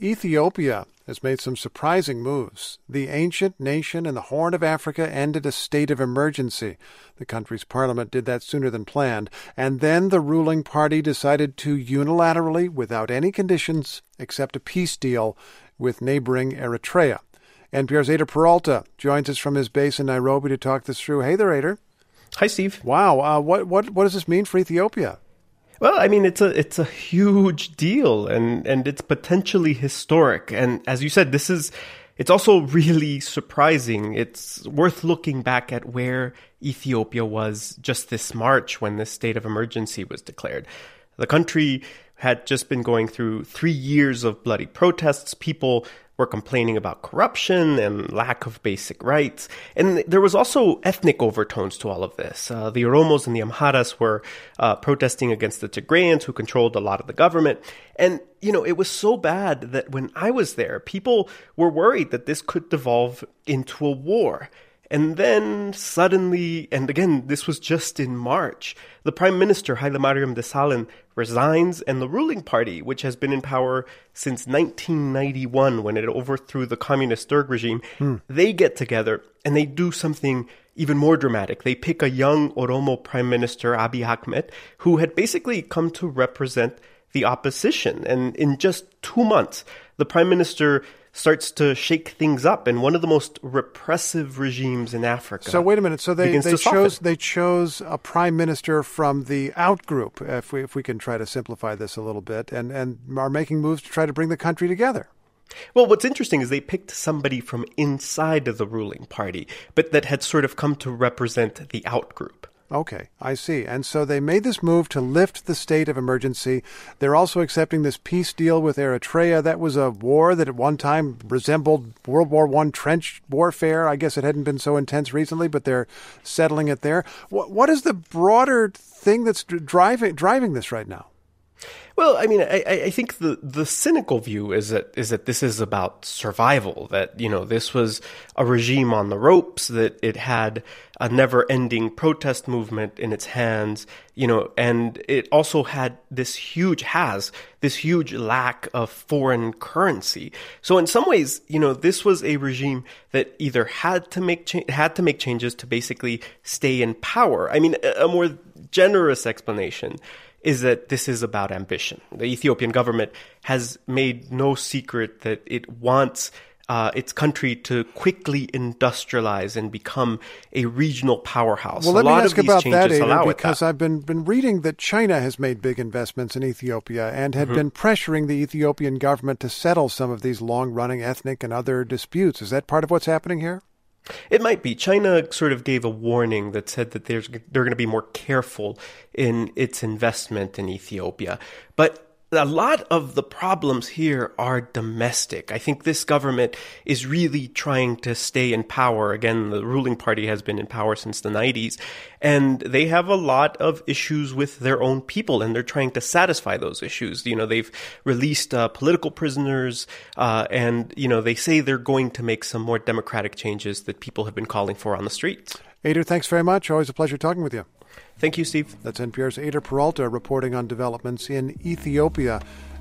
Ethiopia has made some surprising moves. The ancient nation in the Horn of Africa ended a state of emergency. The country's parliament did that sooner than planned. And then the ruling party decided to unilaterally, without any conditions, accept a peace deal with neighboring Eritrea. NPR's Eyder Peralta joins us from his base in Nairobi to talk this through. Hey there, Eyder. Hi, Steve. Wow. What does this mean for Ethiopia? Well, I mean, it's a huge deal, and it's potentially historic. And as you said, it's also really surprising. It's worth looking back at where Ethiopia was just this March when this state of emergency was declared. The country had just been going through 3 years of bloody protests. People were complaining about corruption and lack of basic rights. And there was also ethnic overtones to all of this. The Oromos and the Amharas were protesting against the Tigrayans, who controlled a lot of the government. And, it was so bad that when I was there, people were worried that this could devolve into a war. And then suddenly, and again, this was just in March, the Prime Minister, Haile Mariam Desalegn, resigns, and the ruling party, which has been in power since 1991 when it overthrew the communist Derg regime, they get together and they do something even more dramatic. They pick a young Oromo Prime Minister, Abiy Ahmed, who had basically come to represent the opposition. And in just 2 months, the Prime Minister starts to shake things up in one of the most repressive regimes in Africa. So wait a minute. So they chose a prime minister from the out group, if we can try to simplify this a little bit, and are making moves to try to bring the country together. Well, what's interesting is they picked somebody from inside of the ruling party, but that had sort of come to represent the out group. Okay, I see. And so they made this move to lift the state of emergency. They're also accepting this peace deal with Eritrea. That was a war that at one time resembled World War I trench warfare. I guess it hadn't been so intense recently, but they're settling it there. What is the broader thing that's driving this right now? Well, I mean, I think the cynical view is that this is about survival, that, this was a regime on the ropes, that it had a never-ending protest movement in its hands, and it also had this huge lack of foreign currency. So in some ways, this was a regime that either had to make changes to basically stay in power. I mean, a more generous explanation is that this is about ambition. The Ethiopian government has made no secret that it wants its country to quickly industrialize and become a regional powerhouse. Well, let me ask about that, Eyder, because I've been reading that China has made big investments in Ethiopia and had been pressuring the Ethiopian government to settle some of these long-running ethnic and other disputes. Is that part of what's happening here? It might be. China sort of gave a warning that said that they're going to be more careful in its investment in Ethiopia. But a lot of the problems here are domestic. I think this government is really trying to stay in power. Again, the ruling party has been in power since the 90s, and they have a lot of issues with their own people, and they're trying to satisfy those issues. They've released political prisoners, and, they say they're going to make some more democratic changes that people have been calling for on the streets. Eyder, thanks very much. Always a pleasure talking with you. Thank you, Steve. That's NPR's Eyder Peralta reporting on developments in Ethiopia.